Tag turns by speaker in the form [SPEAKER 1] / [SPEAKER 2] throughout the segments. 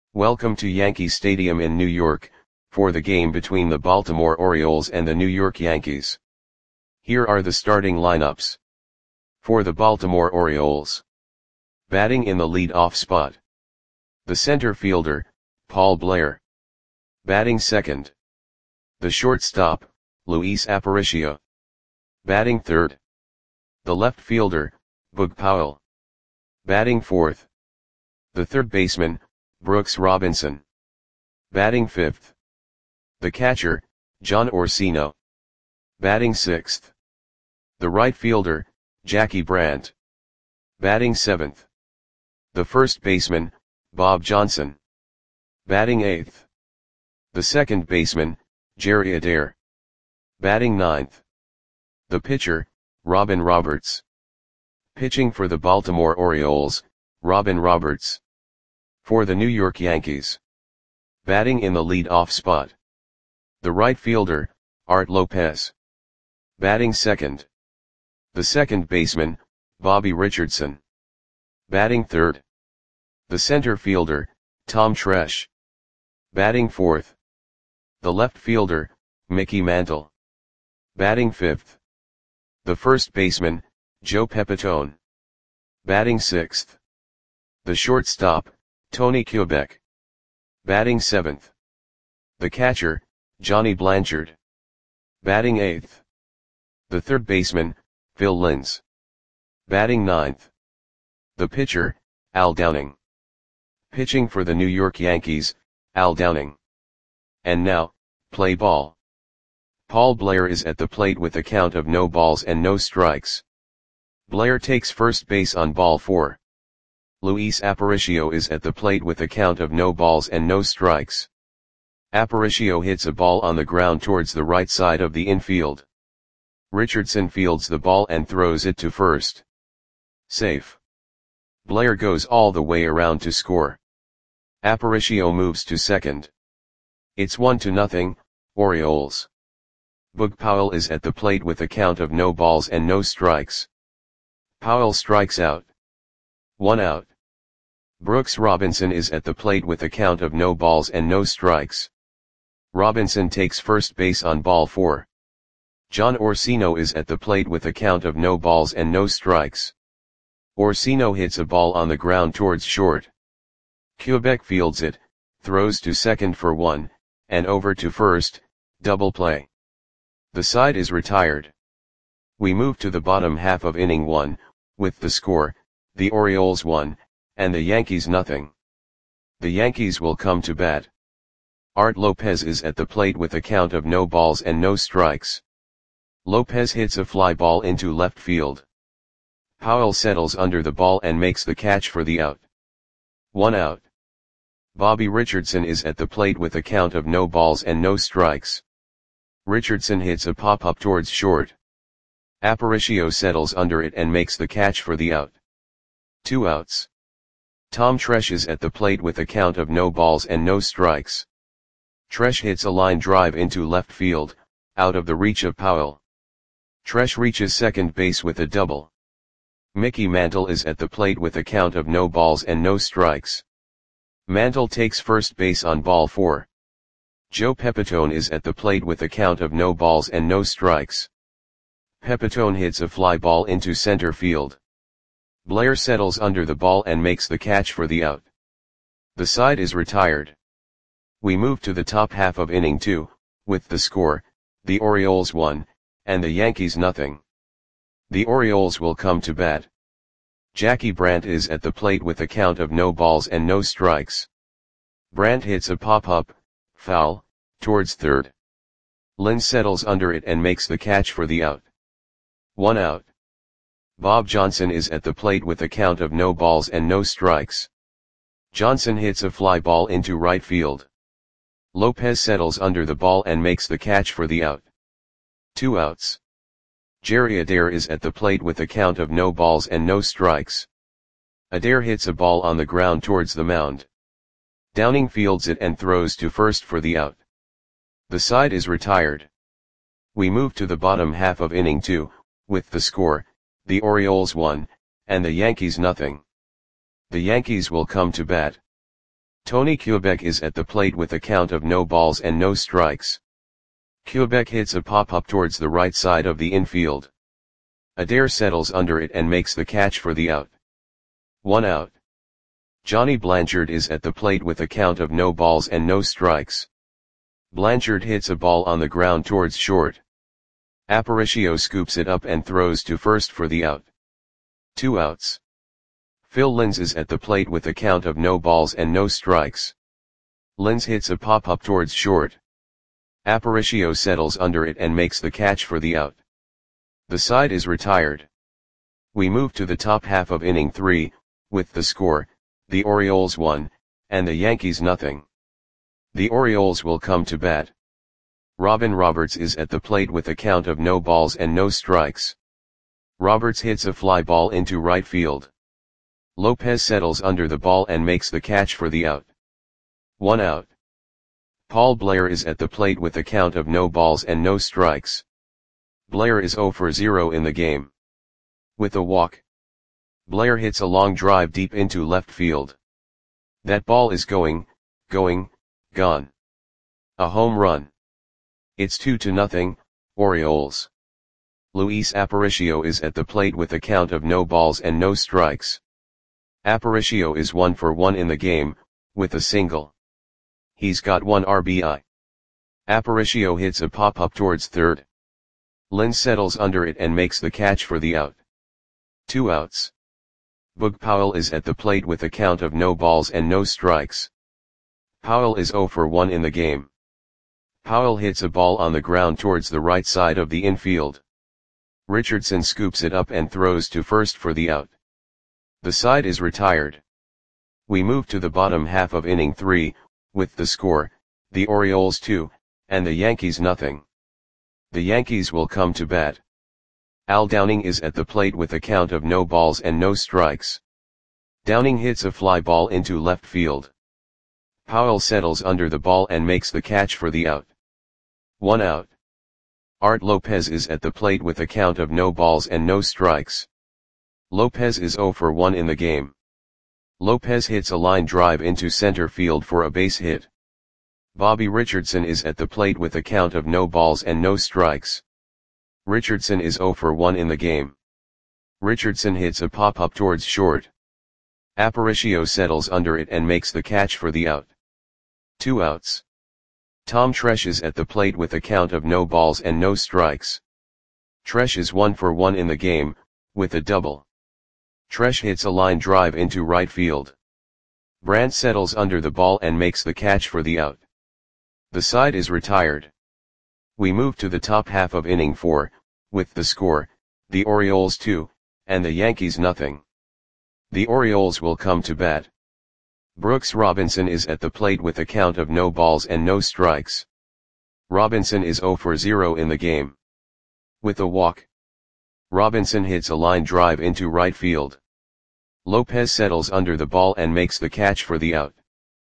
[SPEAKER 1] Welcome to Yankee Stadium in New York, for the game between the Baltimore Orioles and the New York Yankees. Here are the starting lineups. For the Baltimore Orioles. Batting in the lead-off spot. The center fielder, Paul Blair. Batting second. The shortstop, Luis Aparicio. Batting third. The left fielder, Bug Powell. Batting fourth. The third baseman, Brooks Robinson. Batting fifth. The catcher, John Orsino. Batting sixth. The right fielder, Jackie Brandt. Batting seventh. The first baseman, Bob Johnson. Batting eighth. The second baseman, Jerry Adair. Batting ninth. The pitcher, Robin Roberts. Pitching for the Baltimore Orioles, Robin Roberts. For the New York Yankees. Batting in the lead-off spot. The right fielder, Art Lopez. Batting second. The second baseman, Bobby Richardson. Batting third. The center fielder, Tom Tresh. Batting fourth. The left fielder, Mickey Mantle. Batting fifth. The first baseman, Joe Pepitone. Batting sixth. The shortstop, Tony Kubek. Batting seventh. The catcher, Johnny Blanchard. Batting eighth. The third baseman, Phil Linz. Batting ninth. The pitcher, Al Downing. Pitching for the New York Yankees, Al Downing. And now, play ball. Paul Blair is at the plate with a count of no balls and no strikes. Blair takes first base on ball 4. Luis Aparicio is at the plate with a count of no balls and no strikes. Aparicio hits a ball on the ground towards the right side of the infield. Richardson fields the ball and throws it to first. Safe. Blair goes all the way around to score. Aparicio moves to second. It's 1-0, Orioles. Bug Powell is at the plate with a count of no balls and no strikes. Powell strikes out. 1 out. Brooks Robinson is at the plate with a count of no balls and no strikes. Robinson takes first base on ball 4. John Orsino is at the plate with a count of no balls and no strikes. Orsino hits a ball on the ground towards short. Kubek fields it, throws to second for 1, and over to first, double play. The side is retired. We move to the bottom half of inning 1, with the score, the Orioles 1, and the Yankees 0. The Yankees will come to bat. Art Lopez is at the plate with a count of no balls and no strikes. Lopez hits a fly ball into left field. Powell settles under the ball and makes the catch for the out. 1 out. Bobby Richardson is at the plate with a count of no balls and no strikes. Richardson hits a pop-up towards short. Aparicio settles under it and makes the catch for the out. 2 outs. Tom Tresh is at the plate with a count of no balls and no strikes. Tresh hits a line drive into left field, out of the reach of Powell. Tresh reaches second base with a double. Mickey Mantle is at the plate with a count of no balls and no strikes. Mantle takes first base on ball 4. Joe Pepitone is at the plate with a count of no balls and no strikes. Pepitone hits a fly ball into center field. Blair settles under the ball and makes the catch for the out. The side is retired. We move to the top half of inning 2, with the score, the Orioles 1, and the Yankees 0. The Orioles will come to bat. Jackie Brandt is at the plate with a count of no balls and no strikes. Brandt hits a pop-up, foul, towards third. Linz settles under it and makes the catch for the out. 1 out. Bob Johnson is at the plate with a count of no balls and no strikes. Johnson hits a fly ball into right field. Lopez settles under the ball and makes the catch for the out. 2 outs. Jerry Adair is at the plate with a count of no balls and no strikes. Adair hits a ball on the ground towards the mound. Downing fields it and throws to first for the out. The side is retired. We move to the bottom half of inning 2, with the score, the Orioles 1, and the Yankees 0. The Yankees will come to bat. Tony Quebec is at the plate with a count of no balls and no strikes. Quebec hits a pop-up towards the right side of the infield. Adair settles under it and makes the catch for the out. 1 out. Johnny Blanchard is at the plate with a count of no balls and no strikes. Blanchard hits a ball on the ground towards short. Aparicio scoops it up and throws to first for the out. 2 outs. Phil Linz is at the plate with a count of no balls and no strikes. Linz hits a pop-up towards short. Aparicio settles under it and makes the catch for the out. The side is retired. We move to the top half of inning 3, with the score, the Orioles 1, and the Yankees nothing. The Orioles will come to bat. Robin Roberts is at the plate with a count of no balls and no strikes. Roberts hits a fly ball into right field. Lopez settles under the ball and makes the catch for the out. 1 out. Paul Blair is at the plate with a count of no balls and no strikes. Blair is 0 for 0 in the game. With a walk, Blair hits a long drive deep into left field. That ball is gone. A home run. It's 2-0, Orioles. Luis Aparicio is at the plate with a count of no balls and no strikes. Aparicio is 1 for 1 in the game, with a single. He's got 1 RBI. Aparicio hits a pop-up towards third. Linz settles under it and makes the catch for the out. 2 outs. Boog Powell is at the plate with a count of no balls and no strikes. Powell is 0 for 1 in the game. Powell hits a ball on the ground towards the right side of the infield. Richardson scoops it up and throws to first for the out. The side is retired. We move to the bottom half of inning 3, with the score, the Orioles 2, and the Yankees nothing. The Yankees will come to bat. Al Downing is at the plate with a count of no balls and no strikes. Downing hits a fly ball into left field. Powell settles under the ball and makes the catch for the out. 1 out. Art Lopez is at the plate with a count of no balls and no strikes. Lopez is 0 for 1 in the game. Lopez hits a line drive into center field for a base hit. Bobby Richardson is at the plate with a count of no balls and no strikes. Richardson is 0 for 1 in the game. Richardson hits a pop-up towards short. Aparicio settles under it and makes the catch for the out. 2 outs. Tom Tresh is at the plate with a count of no balls and no strikes. Tresh is 1 for 1 in the game, with a double. Tresh hits a line drive into right field. Brandt settles under the ball and makes the catch for the out. The side is retired. We move to the top half of inning 4, with the score, the Orioles 2, and the Yankees nothing. The Orioles will come to bat. Brooks Robinson is at the plate with a count of no balls and no strikes. Robinson is 0 for 0 in the game. With a walk, Robinson hits a line drive into right field. Lopez settles under the ball and makes the catch for the out.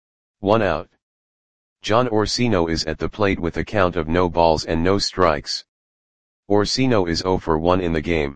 [SPEAKER 1] 1 out. John Orsino is at the plate with a count of no balls and no strikes. Orsino is 0 for 1 in the game.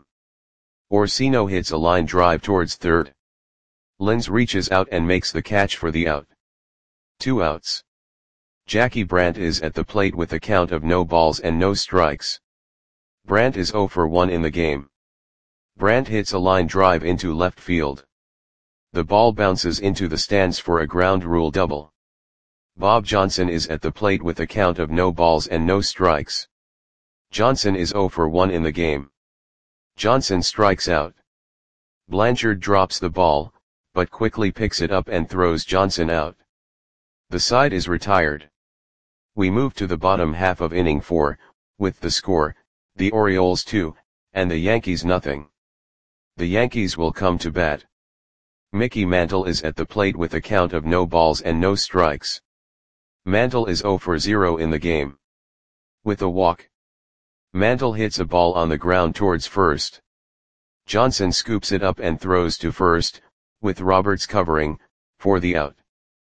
[SPEAKER 1] Orsino hits a line drive towards third. Linz reaches out and makes the catch for the out. 2 outs. Jackie Brandt is at the plate with a count of no balls and no strikes. Brandt is 0 for 1 in the game. Brandt hits a line drive into left field. The ball bounces into the stands for a ground rule double. Bob Johnson is at the plate with a count of no balls and no strikes. Johnson is 0 for 1 in the game. Johnson strikes out. Blanchard drops the ball, but quickly picks it up and throws Johnson out. The side is retired. We move to the bottom half of inning 4, with the score, the Orioles 2, and the Yankees nothing. The Yankees will come to bat. Mickey Mantle is at the plate with a count of no balls and no strikes. Mantle is 0 for 0 in the game. With a walk, Mantle hits a ball on the ground towards first. Johnson scoops it up and throws to first, with Roberts covering, for the out.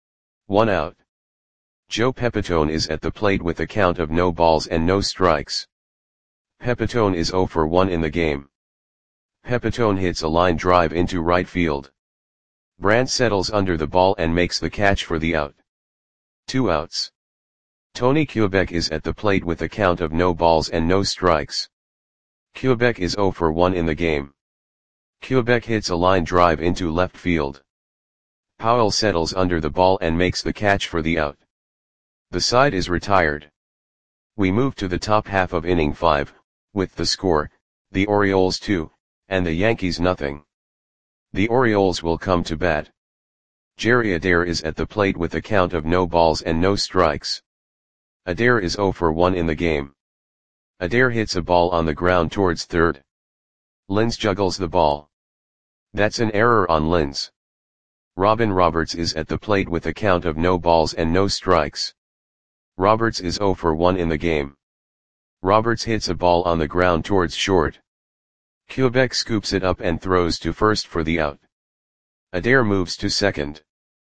[SPEAKER 1] 1 out. Joe Pepitone is at the plate with a count of no balls and no strikes. Pepitone is 0 for 1 in the game. Pepitone hits a line drive into right field. Brandt settles under the ball and makes the catch for the out. 2 outs. Tony Quebec is at the plate with a count of no balls and no strikes. Quebec is 0 for 1 in the game. Quebec hits a line drive into left field. Powell settles under the ball and makes the catch for the out. The side is retired. We move to the top half of inning 5, with the score, the Orioles 2, and the Yankees nothing. The Orioles will come to bat. Jerry Adair is at the plate with a count of no balls and no strikes. Adair is 0 for 1 in the game. Adair hits a ball on the ground towards third. Linz juggles the ball. That's an error on Linz. Robin Roberts is at the plate with a count of no balls and no strikes. Roberts is 0 for 1 in the game. Roberts hits a ball on the ground towards short. Quebec scoops it up and throws to first for the out. Adair moves to second.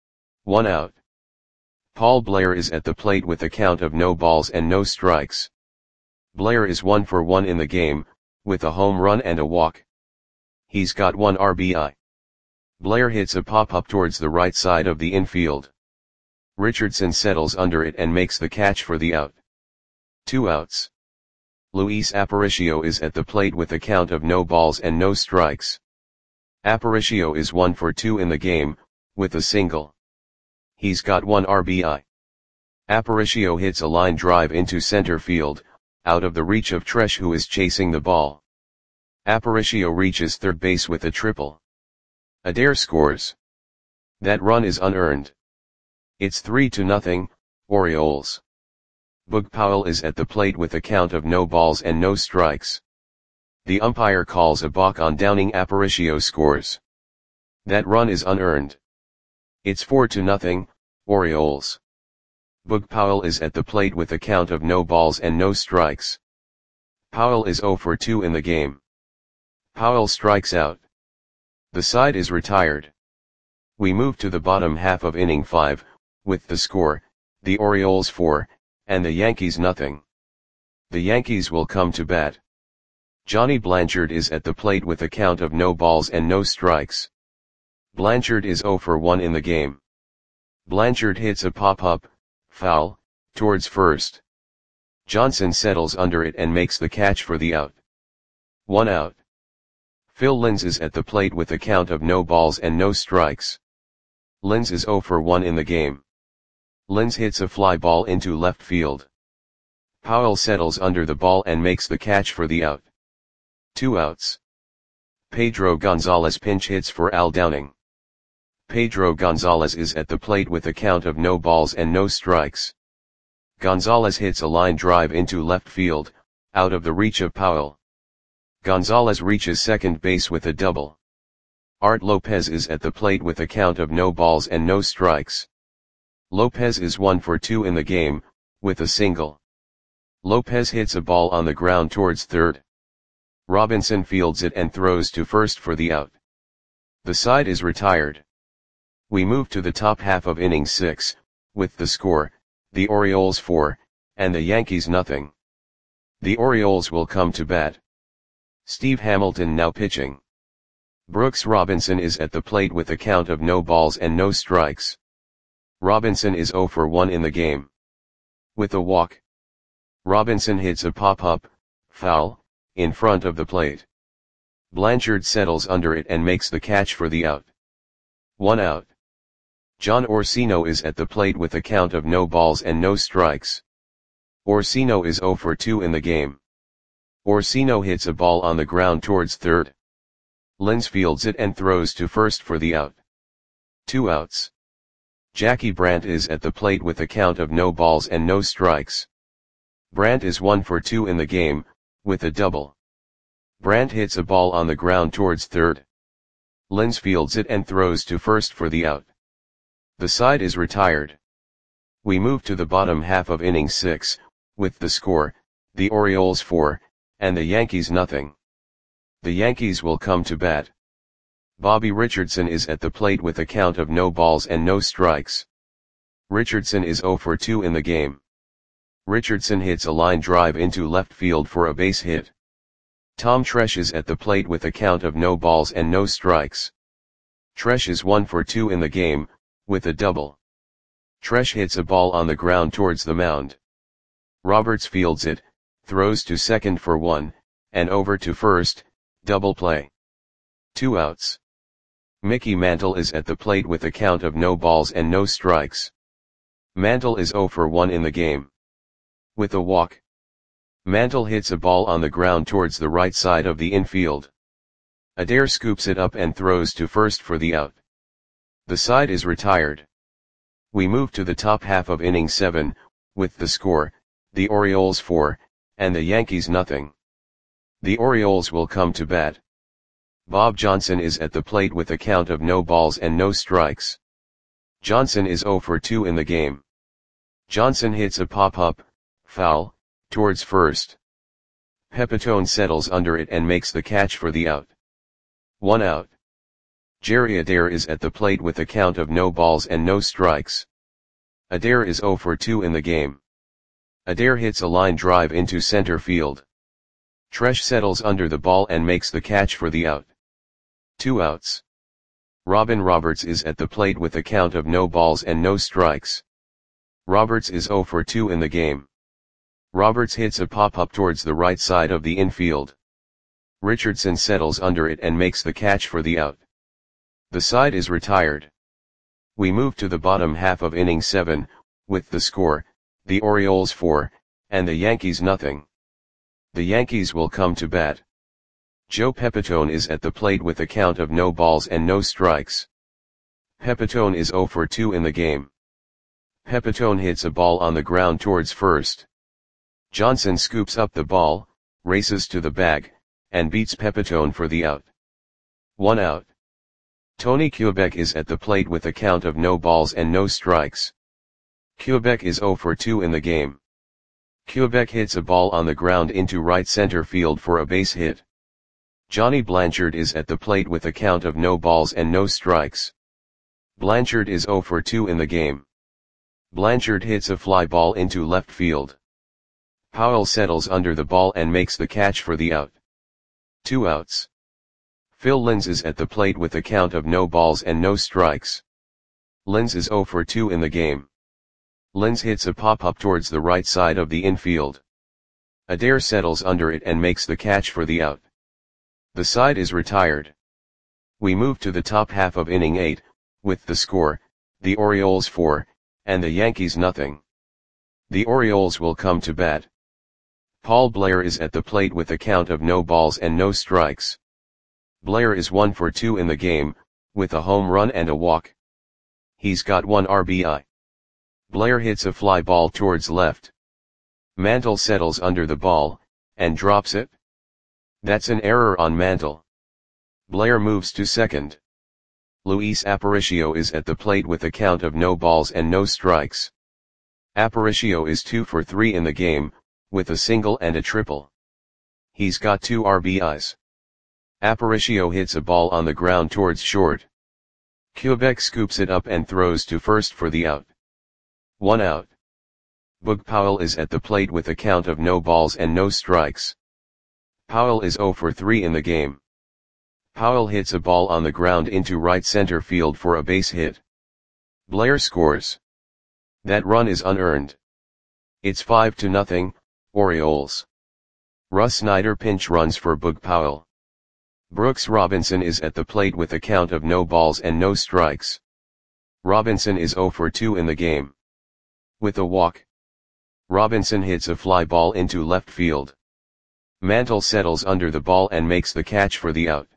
[SPEAKER 1] 1 out. Paul Blair is at the plate with a count of no balls and no strikes. Blair is 1 for 1 in the game, with a home run and a walk. He's got 1 RBI. Blair hits a pop-up towards the right side of the infield. Richardson settles under it and makes the catch for the out. 2 outs. Luis Aparicio is at the plate with a count of no balls and no strikes. Aparicio is 1 for 2 in the game, with a single. He's got 1 RBI. Aparicio hits a line drive into center field, out of the reach of Tresh, who is chasing the ball. Aparicio reaches third base with a triple. Adair scores. That run is unearned. It's 3-0, Orioles. Boog Powell is at the plate with a count of no balls and no strikes. The umpire calls a balk on Downing. Aparicio scores. That run is unearned. It's 4-0, Orioles. Boog Powell is at the plate with a count of no balls and no strikes. Powell is 0 for 2 in the game. Powell strikes out. The side is retired. We move to the bottom half of inning 5, with the score, the Orioles 4, and the Yankees nothing. The Yankees will come to bat. Johnny Blanchard is at the plate with a count of no balls and no strikes. Blanchard is 0 for 1 in the game. Blanchard hits a pop-up, foul, towards first. Johnson settles under it and makes the catch for the out. 1 out. Phil Linz is at the plate with a count of no balls and no strikes. Linz is 0 for 1 in the game. Linz hits a fly ball into left field. Powell settles under the ball and makes the catch for the out. 2 outs. Pedro Gonzalez pinch hits for Al Downing. Pedro Gonzalez is at the plate with a count of no balls and no strikes. Gonzalez hits a line drive into left field, out of the reach of Powell. Gonzalez reaches second base with a double. Art Lopez is at the plate with a count of no balls and no strikes. Lopez is 1 for 2 in the game, with a single. Lopez hits a ball on the ground towards third. Robinson fields it and throws to first for the out. The side is retired. We move to the top half of inning 6, with the score, the Orioles 4, and the Yankees nothing. The Orioles will come to bat. Steve Hamilton now pitching. Brooks Robinson is at the plate with a count of no balls and no strikes. Robinson is 0 for 1 in the game. With a walk. Robinson hits a pop-up, foul, in front of the plate. Blanchard settles under it and makes the catch for the out. 1 out. John Orsino is at the plate with a count of no balls and no strikes. Orsino is 0 for 2 in the game. Orsino hits a ball on the ground towards third. Linz fields it and throws to first for the out. 2 outs. Jackie Brandt is at the plate with a count of no balls and no strikes. Brandt is 1 for 2 in the game, with a double. Brandt hits a ball on the ground towards third. Linz fields it and throws to first for the out. The side is retired. We move to the bottom half of inning 6, with the score, the Orioles 4, and the Yankees nothing. The Yankees will come to bat. Bobby Richardson is at the plate with a count of no balls and no strikes. Richardson is 0 for 2 in the game. Richardson hits a line drive into left field for a base hit. Tom Tresh is at the plate with a count of no balls and no strikes. Tresh is 1 for 2 in the game, with a double. Tresh hits a ball on the ground towards the mound. Roberts fields it, throws to second for 1, and over to first, double play. 2 outs. Mickey Mantle is at the plate with a count of no balls and no strikes. Mantle is 0 for 1 in the game. With a walk. Mantle hits a ball on the ground towards the right side of the infield. Adair scoops it up and throws to first for the out. The side is retired. We move to the top half of inning 7, with the score, the Orioles 4, and the Yankees nothing. The Orioles will come to bat. Bob Johnson is at the plate with a count of no balls and no strikes. Johnson is 0 for 2 in the game. Johnson hits a pop-up, foul, towards first. Pepitone settles under it and makes the catch for the out. 1 out. Jerry Adair is at the plate with a count of no balls and no strikes. Adair is 0 for 2 in the game. Adair hits a line drive into center field. Tresh settles under the ball and makes the catch for the out. 2 outs. Robin Roberts is at the plate with a count of no balls and no strikes. Roberts is 0 for 2 in the game. Roberts hits a pop-up towards the right side of the infield. Richardson settles under it and makes the catch for the out. The side is retired. We move to the bottom half of inning 7, with the score, the Orioles 4, and the Yankees nothing. The Yankees will come to bat. Joe Pepitone is at the plate with a count of no balls and no strikes. Pepitone is 0 for 2 in the game. Pepitone hits a ball on the ground towards first. Johnson scoops up the ball, races to the bag, and beats Pepitone for the out. 1 out. Tony Kubek is at the plate with a count of no balls and no strikes. Kubek is 0 for 2 in the game. Kubek hits a ball on the ground into right center field for a base hit. Johnny Blanchard is at the plate with a count of no balls and no strikes. Blanchard is 0 for 2 in the game. Blanchard hits a fly ball into left field. Powell settles under the ball and makes the catch for the out. 2 outs. Phil Linz is at the plate with a count of no balls and no strikes. Linz is 0 for 2 in the game. Linz hits a pop-up towards the right side of the infield. Adair settles under it and makes the catch for the out. The side is retired. We move to the top half of inning 8, with the score, the Orioles 4, and the Yankees nothing. The Orioles will come to bat. Paul Blair is at the plate with a count of no balls and no strikes. Blair is 1 for 2 in the game, with a home run and a walk. He's got 1 RBI. Blair hits a fly ball towards left. Mantle settles under the ball, and drops it. That's an error on Mantle. Blair moves to second. Luis Aparicio is at the plate with a count of no balls and no strikes. Aparicio is 2 for 3 in the game, with a single and a triple. He's got 2 RBIs. Aparicio hits a ball on the ground towards short. Kubek scoops it up and throws to first for the out. 1 out. Boog Powell is at the plate with a count of no balls and no strikes. Powell is 0 for 3 in the game. Powell hits a ball on the ground into right center field for a base hit. Blair scores. That run is unearned. It's 5-0, Orioles. Russ Snyder pinch runs for Boog Powell. Brooks Robinson is at the plate with a count of no balls and no strikes. Robinson is 0 for 2 in the game. With a walk. Robinson hits a fly ball into left field. Mantle settles under the ball and makes the catch for the out.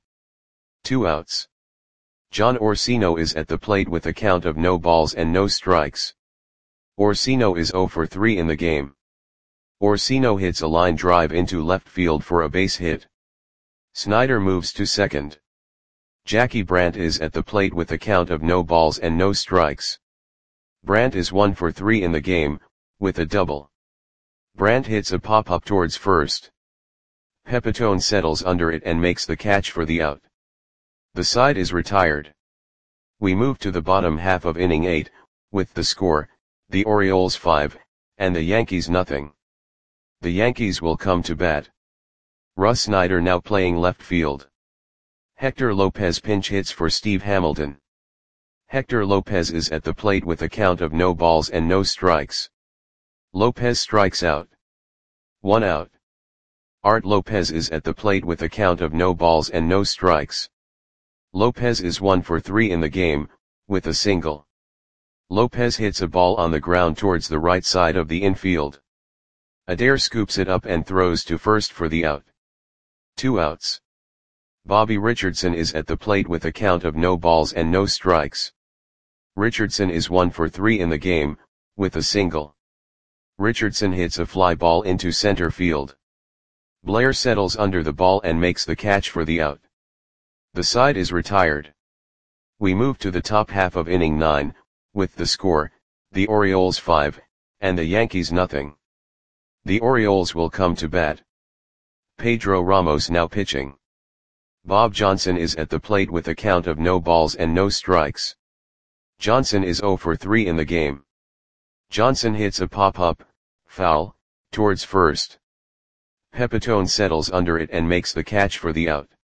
[SPEAKER 1] 2 outs. John Orsino is at the plate with a count of no balls and no strikes. Orsino is 0 for 3 in the game. Orsino hits a line drive into left field for a base hit. Snyder moves to second. Jackie Brandt is at the plate with a count of no balls and no strikes. Brandt is 1 for 3 in the game, with a double. Brandt hits a pop-up towards first. Pepitone settles under it and makes the catch for the out. The side is retired. We move to the bottom half of inning 8, with the score, the Orioles 5, and the Yankees nothing. The Yankees will come to bat. Russ Snyder now playing left field. Hector Lopez pinch hits for Steve Hamilton. Hector Lopez is at the plate with a count of no balls and no strikes. Lopez strikes out. 1 out. Art Lopez is at the plate with a count of no balls and no strikes. Lopez is 1 for 3 in the game, with a single. Lopez hits a ball on the ground towards the right side of the infield. Adair scoops it up and throws to first for the out. 2 outs. Bobby Richardson is at the plate with a count of no balls and no strikes. Richardson is 1 for 3 in the game, with a single. Richardson hits a fly ball into center field. Blair settles under the ball and makes the catch for the out. The side is retired. We move to the top half of inning 9, with the score, the Orioles 5, and the Yankees nothing. The Orioles will come to bat. Pedro Ramos now pitching. Bob Johnson is at the plate with a count of no balls and no strikes. Johnson is 0 for 3 in the game. Johnson hits a pop-up, foul, towards first. Pepitone settles under it and makes the catch for the out.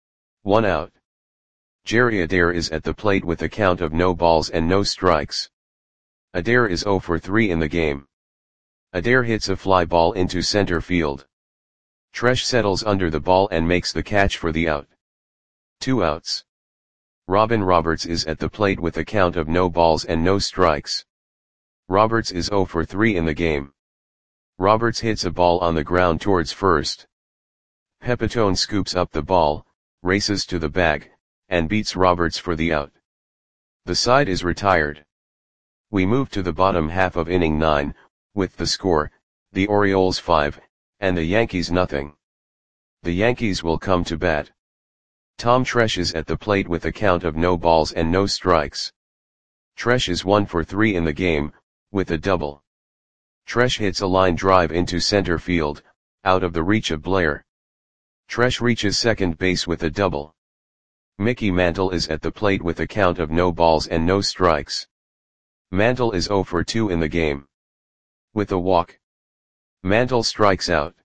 [SPEAKER 1] 1 out. Jerry Adair is at the plate with a count of no balls and no strikes. Adair is 0 for 3 in the game. Adair hits a fly ball into center field. Tresh settles under the ball and makes the catch for the out. 2 outs. Robin Roberts is at the plate with a count of no balls and no strikes. Roberts is 0 for 3 in the game. Roberts hits a ball on the ground towards first. Pepitone scoops up the ball, races to the bag, and beats Roberts for the out. The side is retired. We move to the bottom half of inning 9, with the score, the Orioles 5, and the Yankees nothing. The Yankees will come to bat. Tom Tresh is at the plate with a count of no balls and no strikes. Tresh is 1 for 3 in the game, with a double. Tresh hits a line drive into center field, out of the reach of Blair. Tresh reaches second base with a double. Mickey Mantle is at the plate with a count of no balls and no strikes. Mantle is 0 for 2 in the game. With a walk. Mantle strikes out.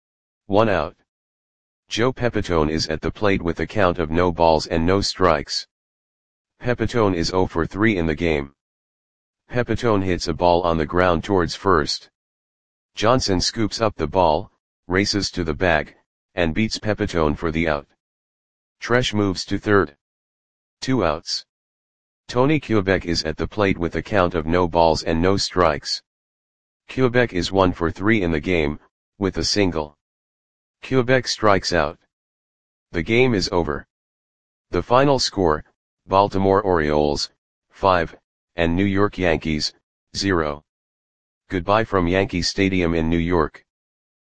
[SPEAKER 1] 1 out. Joe Pepitone is at the plate with a count of no balls and no strikes. Pepitone is 0 for 3 in the game. Pepitone hits a ball on the ground towards first. Johnson scoops up the ball, races to the bag, and beats Pepitone for the out. Tresh moves to third. 2 outs. Tony Kubek is at the plate with a count of no balls and no strikes. Kubek is 1 for 3 in the game, with a single. Kubek strikes out. The game is over. The final score, Baltimore Orioles, 5, and New York Yankees, 0. Goodbye from Yankee Stadium in New York.